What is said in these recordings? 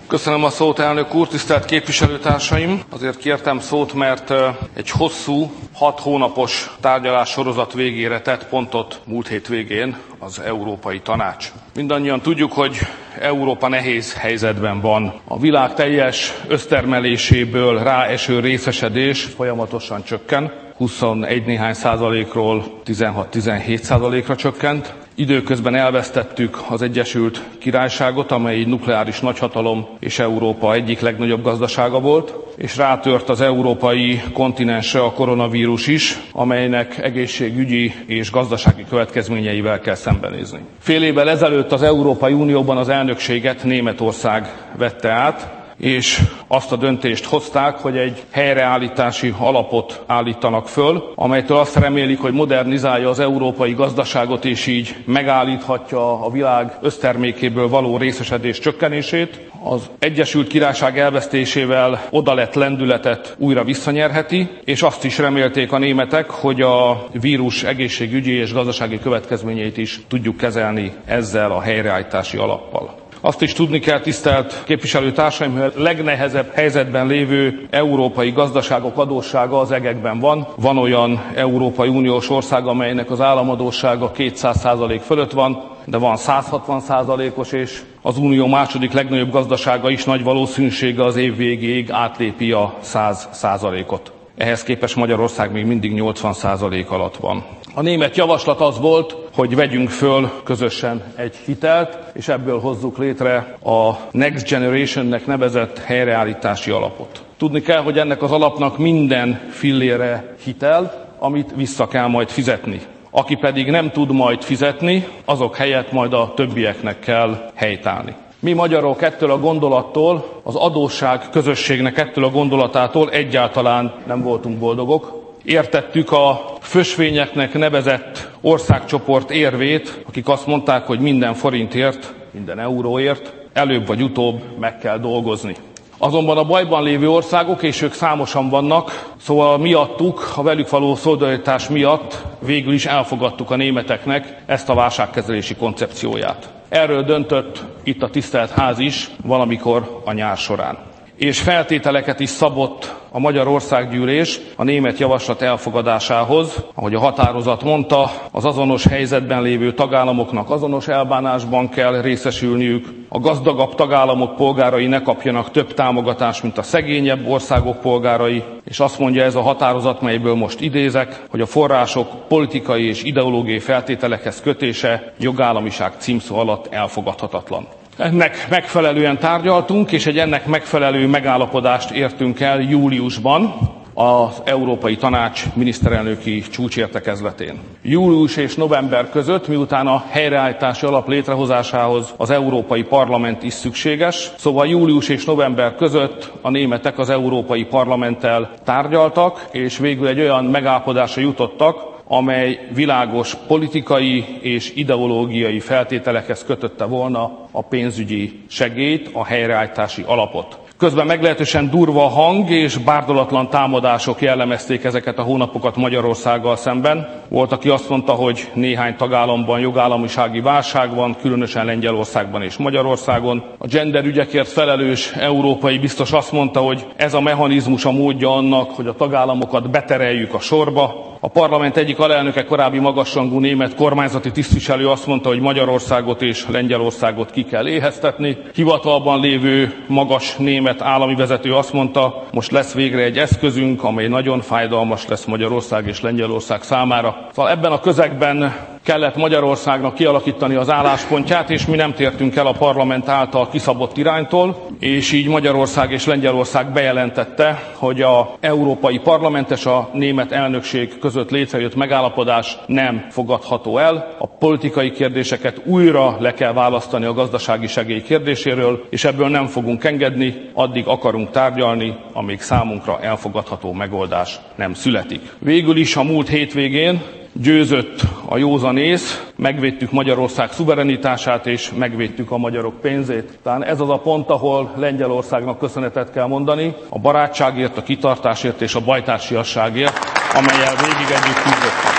Köszönöm a szót, elnök úr, tisztelt képviselőtársaim! Azért kértem szót, mert egy hosszú, 6 hónapos tárgyalássorozat végére tett pontot múlt hét végén az Európai Tanács. Mindannyian tudjuk, hogy Európa nehéz helyzetben van. A világ teljes össztermeléséből ráeső részesedés folyamatosan csökken. 21 néhány százalékról 16-17%-ra csökkent. Időközben elvesztettük az Egyesült Királyságot, amely nukleáris nagyhatalom és Európa egyik legnagyobb gazdasága volt, és rátört az európai kontinensre a koronavírus is, amelynek egészségügyi és gazdasági következményeivel kell szembenézni. Fél évvel ezelőtt az Európai Unióban az elnökséget Németország vette át, és azt a döntést hozták, hogy egy helyreállítási alapot állítanak föl, amelytől azt remélik, hogy modernizálja az európai gazdaságot, és így megállíthatja a világ össztermékéből való részesedés csökkenését. Az Egyesült Királyság elvesztésével oda lett lendületet újra visszanyerheti, és azt is remélték a németek, hogy a vírus egészségügyi és gazdasági következményeit is tudjuk kezelni ezzel a helyreállítási alappal. Azt is tudni kell, tisztelt képviselőtársaim, hogy a legnehezebb helyzetben lévő európai gazdaságok adóssága az egekben van. Van olyan Európai Uniós ország, amelynek az államadóssága 200% fölött van, de van 160%-os, és az Unió második legnagyobb gazdasága is nagy valószínűséggel az év végéig átlépi a 100%-ot. Ehhez képest Magyarország még mindig 80% alatt van. A német javaslat az volt, hogy vegyünk föl közösen egy hitelt, és ebből hozzuk létre a Next Generation-nek nevezett helyreállítási alapot. Tudni kell, hogy ennek az alapnak minden fillére hitel, amit vissza kell majd fizetni. Aki pedig nem tud majd fizetni, azok helyett majd a többieknek kell helytállni. Mi magyarok ettől a gondolattól, az adósság közösségnek ettől a gondolatától egyáltalán nem voltunk boldogok. Értettük a fösvényeknek nevezett országcsoport érvét, akik azt mondták, hogy minden forintért, minden euróért előbb vagy utóbb meg kell dolgozni. Azonban a bajban lévő országok, és ők számosan vannak, szóval miattuk, a velük való szolidaritás miatt végül is elfogadtuk a németeknek ezt a válságkezelési koncepcióját. Erről döntött itt a tisztelt ház is valamikor a nyár során. És feltételeket is szabott a Magyar Országgyűlés a német javaslat elfogadásához. Ahogy a határozat mondta, az azonos helyzetben lévő tagállamoknak azonos elbánásban kell részesülniük, a gazdagabb tagállamok polgárai ne kapjanak több támogatást, mint a szegényebb országok polgárai, és azt mondja ez a határozat, melyből most idézek, hogy a források politikai és ideológiai feltételekhez kötése jogállamiság címszó alatt elfogadhatatlan. Ennek megfelelően tárgyaltunk, és egy ennek megfelelő megállapodást értünk el júliusban az Európai Tanács miniszterelnöki csúcsértekezletén. Július és november között, miután a helyreállítási alap létrehozásához az Európai Parlament is szükséges, szóval július és november között a németek az Európai Parlamenttel tárgyaltak, és végül egy olyan megállapodásra jutottak, amely világos politikai és ideológiai feltételekhez kötötte volna a pénzügyi segélyt, a helyreállítási alapot. Közben meglehetősen durva hang és bárdolatlan támadások jellemezték ezeket a hónapokat Magyarországgal szemben. Volt, aki azt mondta, hogy néhány tagállamban jogállamisági válság van, különösen Lengyelországban és Magyarországon. A gender ügyekért felelős európai biztos azt mondta, hogy ez a mechanizmus a módja annak, hogy a tagállamokat betereljük a sorba. A parlament egyik alelnöke, korábbi magasrangú német kormányzati tisztviselő azt mondta, hogy Magyarországot és Lengyelországot ki kell éheztetni. Hivatalban lévő magas német állami vezető azt mondta, most lesz végre egy eszközünk, amely nagyon fájdalmas lesz Magyarország és Lengyelország számára. Szóval ebben a közegben kellett Magyarországnak kialakítani az álláspontját, és mi nem tértünk el a parlament által kiszabott iránytól, és így Magyarország és Lengyelország bejelentette, hogy az Európai Parlament és a német elnökség között létrejött megállapodás nem fogadható el. A politikai kérdéseket újra le kell választani a gazdasági segély kérdéséről, és ebből nem fogunk engedni, addig akarunk tárgyalni, amíg számunkra elfogadható megoldás nem születik. Végül is a múlt hétvégén győzött a józan ész, megvédtük Magyarország szuverenitását és megvédtük a magyarok pénzét. Talán ez az a pont, ahol Lengyelországnak köszönetet kell mondani, a barátságért, a kitartásért és a bajtársiasságért, amellyel végig együtt küzdöttünk.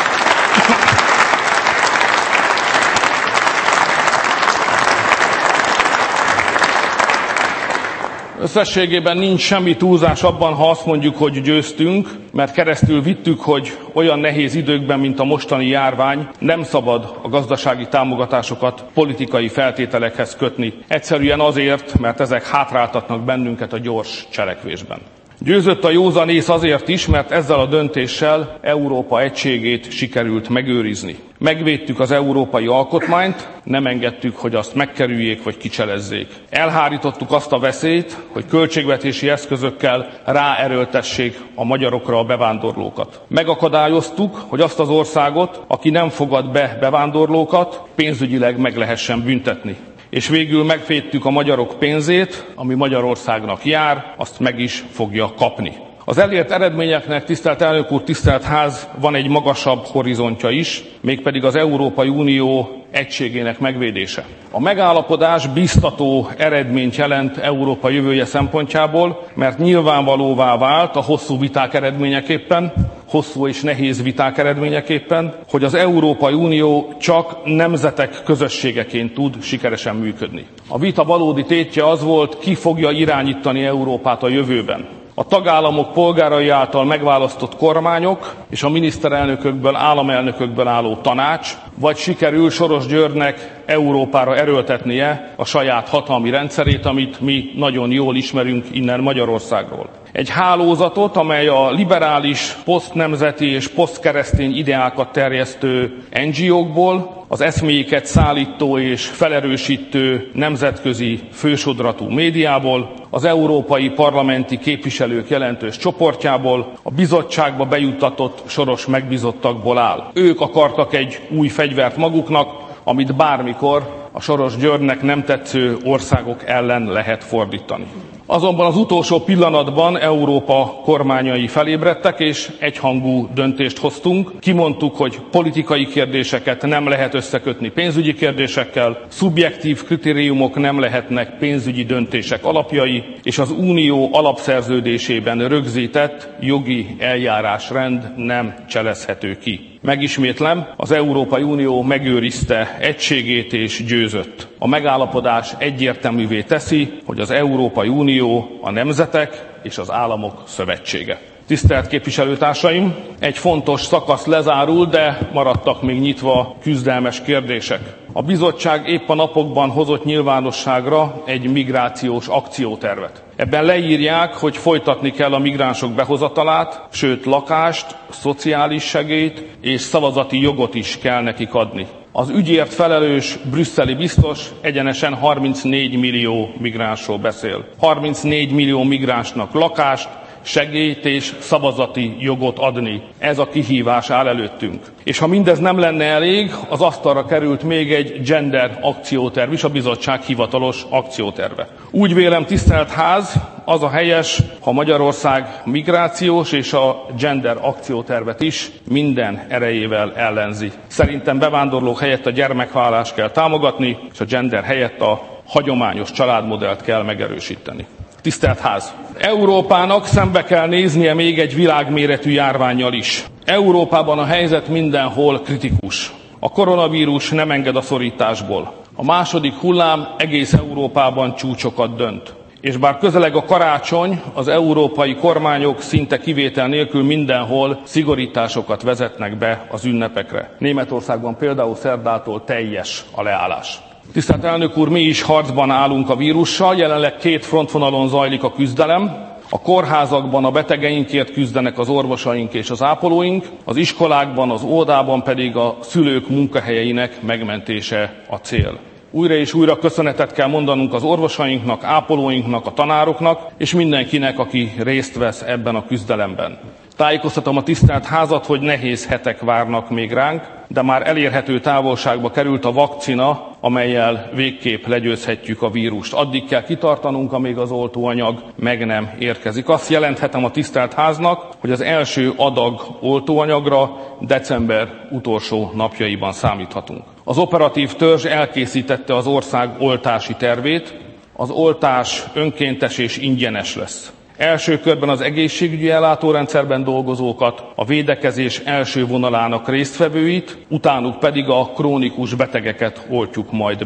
Összességében nincs semmi túlzás abban, ha azt mondjuk, hogy győztünk, mert keresztül vittük, hogy olyan nehéz időkben, mint a mostani járvány, nem szabad a gazdasági támogatásokat politikai feltételekhez kötni. Egyszerűen azért, mert ezek hátráltatnak bennünket a gyors cselekvésben. Győzött a józan ész azért is, mert ezzel a döntéssel Európa egységét sikerült megőrizni. Megvédtük az európai alkotmányt, nem engedtük, hogy azt megkerüljék vagy kicselezzék. Elhárítottuk azt a veszélyt, hogy költségvetési eszközökkel ráerőltessék a magyarokra a bevándorlókat. Megakadályoztuk, hogy azt az országot, aki nem fogad be bevándorlókat, pénzügyileg meg lehessen büntetni. És végül megvédtük a magyarok pénzét, ami Magyarországnak jár, azt meg is fogja kapni. Az elért eredményeknek, tisztelt elnök úr, tisztelt ház, van egy magasabb horizontja is, mégpedig az Európai Unió egységének megvédése. A megállapodás biztató eredményt jelent Európa jövője szempontjából, mert nyilvánvalóvá vált a hosszú viták eredményeképpen, hosszú és nehéz viták eredményeképpen, hogy az Európai Unió csak nemzetek közösségeként tud sikeresen működni. A vita valódi tétje az volt, ki fogja irányítani Európát a jövőben. A tagállamok polgárai által megválasztott kormányok és a miniszterelnökökből, államelnökökből álló tanács, vagy sikerül Soros Györgynek Európára erőltetnie a saját hatalmi rendszerét, amit mi nagyon jól ismerünk innen Magyarországról. Egy hálózatot, amely a liberális, posztnemzeti és posztkeresztény ideákat terjesztő NGO-kból, az eszméiket szállító és felerősítő nemzetközi fősodratú médiából, az európai parlamenti képviselők jelentős csoportjából, a bizottságba bejuttatott soros megbízottakból áll. Ők akartak egy új fegyvert maguknak, amit bármikor a Soros Györgynek nem tetsző országok ellen lehet fordítani. Azonban az utolsó pillanatban Európa kormányai felébredtek, és egyhangú döntést hoztunk. Kimondtuk, hogy politikai kérdéseket nem lehet összekötni pénzügyi kérdésekkel, szubjektív kritériumok nem lehetnek pénzügyi döntések alapjai, és az Unió alapszerződésében rögzített jogi eljárásrend nem cselezhető ki. Megismétlem, az Európai Unió megőrizte egységét és győzött. A megállapodás egyértelművé teszi, hogy az Európai Unió a nemzetek és az államok szövetsége. Tisztelt képviselőtársaim, egy fontos szakasz lezárul, de maradtak még nyitva küzdelmes kérdések. A bizottság épp a napokban hozott nyilvánosságra egy migrációs akciótervet. Ebben leírják, hogy folytatni kell a migránsok behozatalát, sőt lakást, szociális segélyt és szavazati jogot is kell nekik adni. Az ügyért felelős brüsszeli biztos egyenesen 34 millió migránsról beszél. 34 millió migránsnak lakást, segélyt és szavazati jogot adni. Ez a kihívás áll előttünk. És ha mindez nem lenne elég, az asztalra került még egy gender akcióterv is, a bizottság hivatalos akcióterve. Úgy vélem, tisztelt ház, az a helyes, ha Magyarország migrációs és a gender akciótervet is minden erejével ellenzi. Szerintem bevándorlók helyett a gyermekvállalást kell támogatni, és a gender helyett a hagyományos családmodellt kell megerősíteni. Tisztelt ház! Európának szembe kell néznie még egy világméretű járvánnyal is. Európában a helyzet mindenhol kritikus. A koronavírus nem enged a szorításból. A második hullám egész Európában csúcsokat dönt. És bár közeleg a karácsony, az európai kormányok szinte kivétel nélkül mindenhol szigorításokat vezetnek be az ünnepekre. Németországban például szerdától teljes a leállás. Tisztelt elnök úr, mi is harcban állunk a vírussal, jelenleg két frontvonalon zajlik a küzdelem. A kórházakban a betegeinkért küzdenek az orvosaink és az ápolóink, az iskolákban, az óvodában pedig a szülők munkahelyeinek megmentése a cél. Újra és újra köszönetet kell mondanunk az orvosainknak, ápolóinknak, a tanároknak és mindenkinek, aki részt vesz ebben a küzdelemben. Tájékoztatom a tisztelt házat, hogy nehéz hetek várnak még ránk, de már elérhető távolságba került a vakcina, amellyel végképp legyőzhetjük a vírust. Addig kell kitartanunk, amíg az oltóanyag meg nem érkezik. Azt jelenthetem a tisztelt háznak, hogy az első adag oltóanyagra december utolsó napjaiban számíthatunk. Az operatív törzs elkészítette az ország oltási tervét. Az oltás önkéntes és ingyenes lesz. Első körben az egészségügyi ellátórendszerben dolgozókat, a védekezés első vonalának résztvevőit, utánuk pedig a krónikus betegeket oltjuk majd be.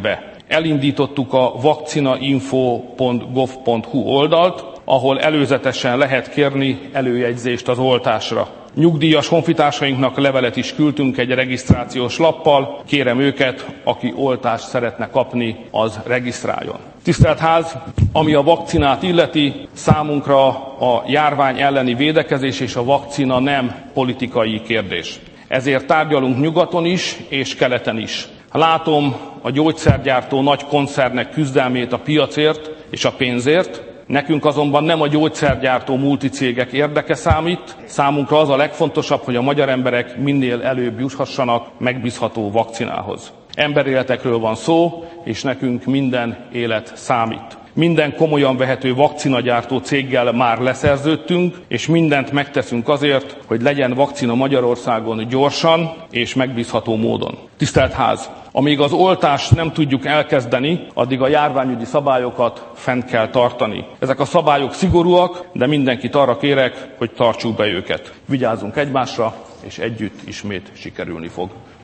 Elindítottuk a vakcinainfo.gov.hu oldalt, ahol előzetesen lehet kérni előjegyzést az oltásra. Nyugdíjas honfitársainknak levelet is küldtünk egy regisztrációs lappal, kérem őket, aki oltást szeretne kapni, az regisztráljon. Tisztelt Ház, ami a vakcinát illeti, számunkra a járvány elleni védekezés és a vakcina nem politikai kérdés. Ezért tárgyalunk nyugaton is és keleten is. Látom a gyógyszergyártó nagy koncernek küzdelmét a piacért és a pénzért, nekünk azonban nem a gyógyszergyártó multicégek érdeke számít, számunkra az a legfontosabb, hogy a magyar emberek minél előbb juthassanak megbízható vakcinához. Emberéletekről van szó, és nekünk minden élet számít. Minden komolyan vehető vakcinagyártó céggel már leszerződtünk, és mindent megteszünk azért, hogy legyen vakcina Magyarországon gyorsan és megbízható módon. Tisztelt Ház! Amíg az oltást nem tudjuk elkezdeni, addig a járványügyi szabályokat fent kell tartani. Ezek a szabályok szigorúak, de mindenkit arra kérek, hogy tartsuk be őket. Vigyázzunk egymásra, és együtt ismét sikerülni fog.